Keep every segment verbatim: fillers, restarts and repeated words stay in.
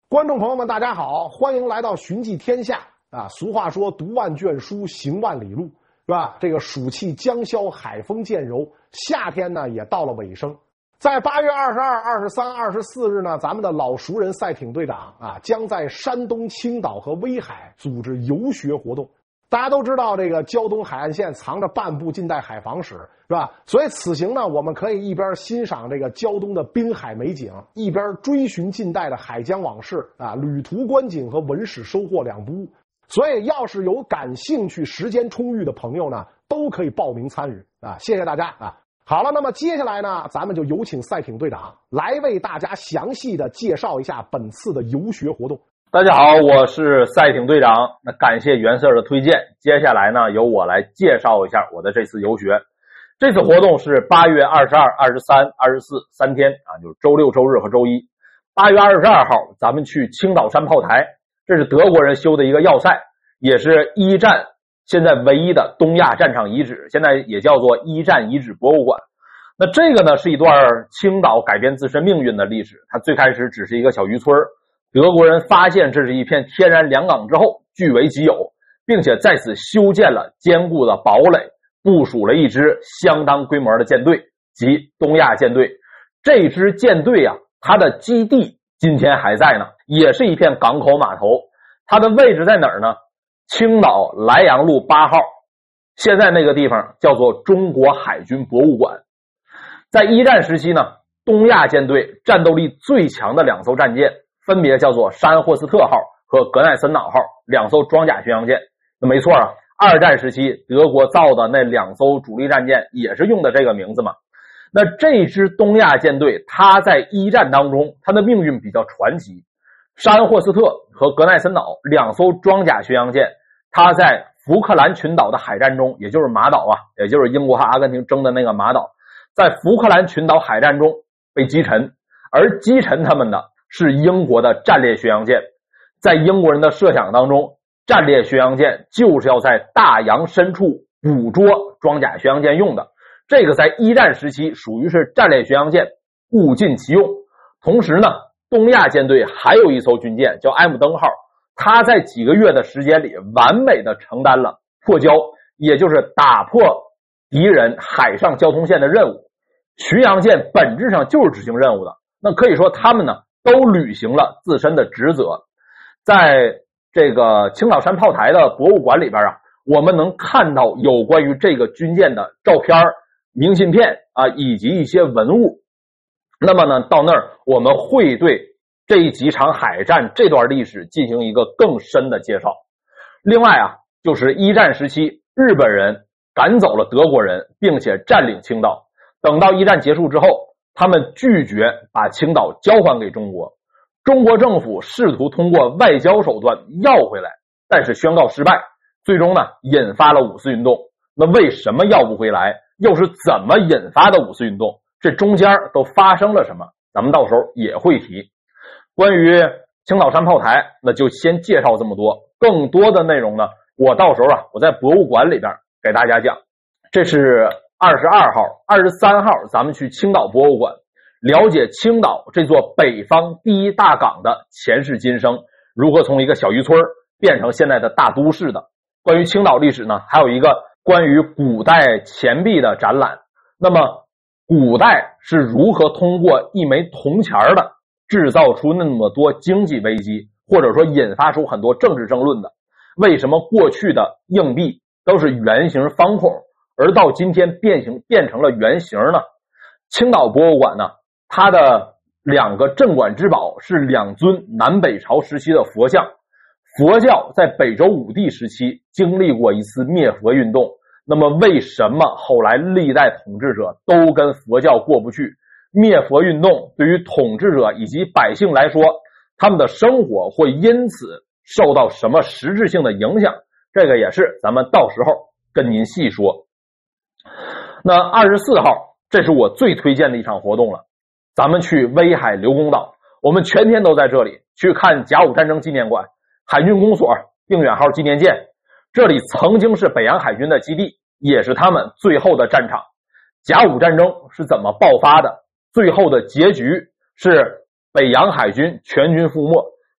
观众朋友们，大家好，欢迎来到寻迹天下啊！俗话说，读万卷书，行万里路，是吧？这个暑气将消，海风渐柔，夏天呢也到了尾声。在八月二十二、二十三、二十四日呢，咱们的老熟人赛艇队长啊，将在山东青岛和威海组织游学活动。大家都知道，这个胶东海岸线藏着半部近代海防史，是吧？所以此行呢，我们可以一边欣赏这个胶东的滨海美景，一边追寻近代的海疆往事啊，旅途观景和文史收获两不误。所以，要是有感兴趣、时间充裕的朋友呢，都可以报名参与啊！谢谢大家啊！好了，那么接下来呢，咱们就有请赛艇队长来为大家详细的介绍一下本次的游学活动。 大家好，我是赛艇队长。那感谢袁 Sir 的推荐，接下来呢，由我来介绍一下我的这次游学。这次活动是八月二十二、二十三、二十四三天啊，就是周六、周日和周一。八月二十二号，咱们去青岛山炮台，这是德国人修的一个要塞，也是一战现在唯一的东亚战场遗址，现在也叫做一战遗址博物馆。那这个呢，是一段青岛改变自身命运的历史。它最开始只是一个小渔村，德国人发现这是一片天然良港之后据为己有，并且在此修建了坚固的堡垒，部署了一支相当规模的舰队，即东亚舰队。这支舰队啊，它的基地今天还在呢，也是一片港口码头。它的位置在哪儿呢？青岛莱阳路八号，现在那个地方叫做中国海军博物馆。在一战时期呢，东亚舰队战斗力最强的两艘战舰分别叫做沙恩霍斯特号和格奈森瑙号，两艘装甲巡洋舰。那没错啊，二战时期德国造的那两艘主力战舰也是用的这个名字嘛。那这支东亚舰队，它在一战当中，它的命运比较传奇。沙恩霍斯特和格奈森瑙两艘装甲巡洋舰，它在福克兰群岛的海战中，也就是马岛啊，也就是英国和阿根廷争的那个马岛，在福克兰群岛海战中被击沉，而击沉他们的是英国的战列巡洋舰。在英国人的设想当中，战列巡洋舰就是要在大洋深处捕捉装甲巡洋舰用的，这个在一战时期属于是战列巡洋舰，物尽其用。同时呢，东亚舰队还有一艘军舰叫埃姆登号，它在几个月的时间里完美的承担了破交，也就是打破敌人海上交通线的任务。巡洋舰本质上就是执行任务的，那可以说他们呢都履行了自身的职责。在这个青岛山炮台的博物馆里边啊，我们能看到有关于这个军舰的照片、明信片啊，以及一些文物。那么呢，到那儿我们会对这几场海战这段历史进行一个更深的介绍。另外啊，就是一战时期日本人赶走了德国人，并且占领青岛。等到一战结束之后，他们拒绝把青岛交还给中国，中国政府试图通过外交手段要回来，但是宣告失败，最终呢引发了五四运动。那为什么要不回来？又是怎么引发的五四运动？这中间都发生了什么？咱们到时候也会提。关于青岛山炮台，那就先介绍这么多，更多的内容呢，我到时候啊我在博物馆里边给大家讲。这是二十二号、二十三号，咱们去青岛博物馆，了解青岛这座北方第一大港的前世今生，如何从一个小渔村变成现在的大都市的。关于青岛历史呢，还有一个关于古代钱币的展览。那么古代是如何通过一枚铜钱的制造出那么多经济危机，或者说引发出很多政治争论的？为什么过去的硬币都是圆形方孔，而到今天变形变成了圆形呢？青岛博物馆呢，它的两个镇馆之宝是两尊南北朝时期的佛像。佛教在北周武帝时期经历过一次灭佛运动，那么为什么后来历代统治者都跟佛教过不去？灭佛运动对于统治者以及百姓来说，他们的生活会因此受到什么实质性的影响？这个也是咱们到时候跟您细说。那二十四号，这是我最推荐的一场活动了，咱们去威海刘公岛，我们全天都在这里去看甲午战争纪念馆、海军公所、定远号纪念舰。这里曾经是北洋海军的基地，也是他们最后的战场。甲午战争是怎么爆发的？最后的结局是北洋海军全军覆没，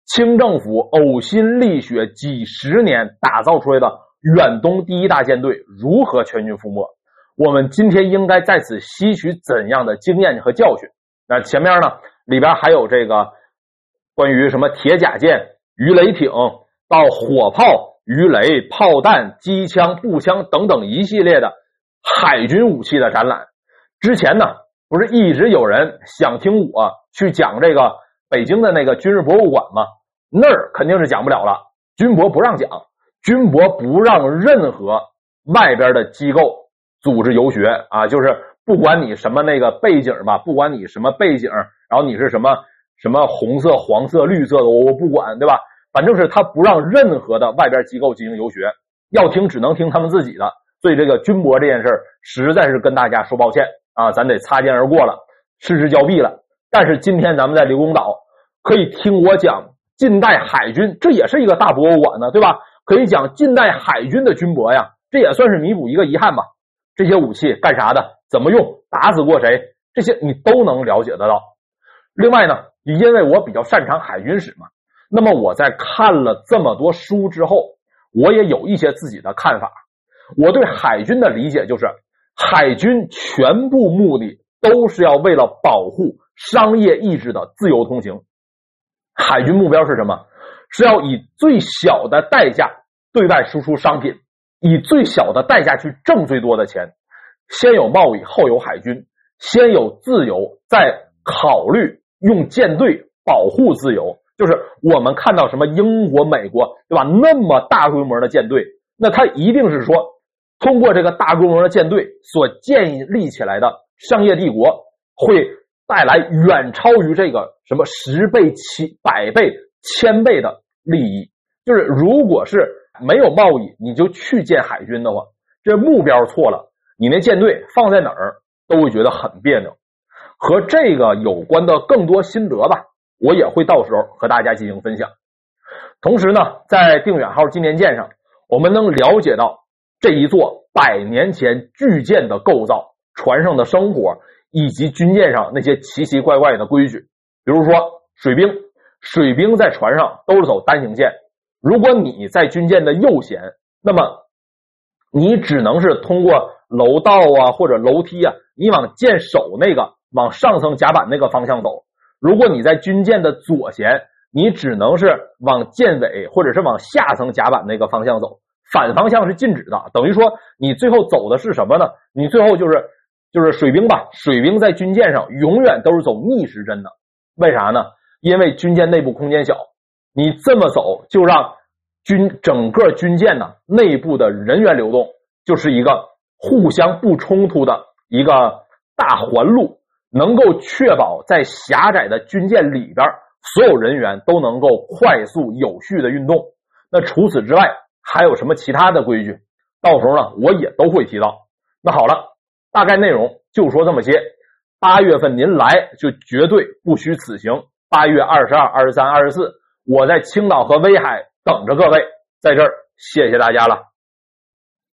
清政府呕心沥血几十年打造出来的远东第一大舰队如何全军覆没？我们今天应该在此吸取怎样的经验和教训？那前面呢，里边还有这个关于什么铁甲舰、鱼雷艇到火炮、鱼雷、炮弹、机枪、步枪等等一系列的海军武器的展览。之前呢，不是一直有人想听我去讲这个北京的那个军事博物馆吗？那儿肯定是讲不了了，军博不让讲，军博不让任何外边的机构组织游学啊，就是不管你什么那个背景吧，不管你什么背景，然后你是什么什么红色、黄色、绿色的，我不管，对吧？反正是他不让任何的外边机构进行游学，要听只能听他们自己的。所以这个军博这件事实在是跟大家说抱歉啊，咱得擦肩而过了，失之交臂了。但是今天咱们在刘公岛可以听我讲近代海军，这也是一个大博物馆呢，对吧？可以讲近代海军的军博呀，这也算是弥补一个遗憾吧。这些武器干啥的，怎么用，打死过谁，这些你都能了解得到。另外呢，因为我比较擅长海军史嘛，那么我在看了这么多书之后，我也有一些自己的看法。我对海军的理解就是，海军全部目的都是要为了保护商业意志的自由通行。海军目标是什么？是要以最小的代价对外输出商品，以最小的代价去挣最多的钱。先有贸易，后有海军，先有自由，再考虑用舰队保护自由。就是我们看到什么英国、美国，对吧？那么大规模的舰队，那它一定是说通过这个大规模的舰队所建立起来的商业帝国，会带来远超于这个什么十倍、七百倍、千倍的利益。就是如果是没有贸易，你就去建海军的话，这目标错了，你那舰队放在哪儿都会觉得很别扭。和这个有关的更多心得吧，我也会到时候和大家进行分享。同时呢，在定远号纪念舰上，我们能了解到这一座百年前巨舰的构造、船上的生活，以及军舰上那些奇奇怪怪的规矩。比如说水兵，水兵在船上都是走单行线，如果你在军舰的右舷，那么你只能是通过楼道啊或者楼梯啊，你往舰首那个往上层甲板那个方向走。如果你在军舰的左舷，你只能是往舰尾或者是往下层甲板那个方向走，反方向是禁止的。等于说你最后走的是什么呢？你最后就是就是水兵吧，水兵在军舰上永远都是走逆时针的。为啥呢？因为军舰内部空间小，你这么走就让军整个军舰呢内部的人员流动就是一个互相不冲突的一个大环路，能够确保在狭窄的军舰里边所有人员都能够快速有序的运动。那除此之外还有什么其他的规矩，到时候呢我也都会提到。那好了，大概内容就说这么些。八月份您来就绝对不虚此行。八月二十二、二十三、二十四，我在青岛和威海等着各位，在这儿谢谢大家了。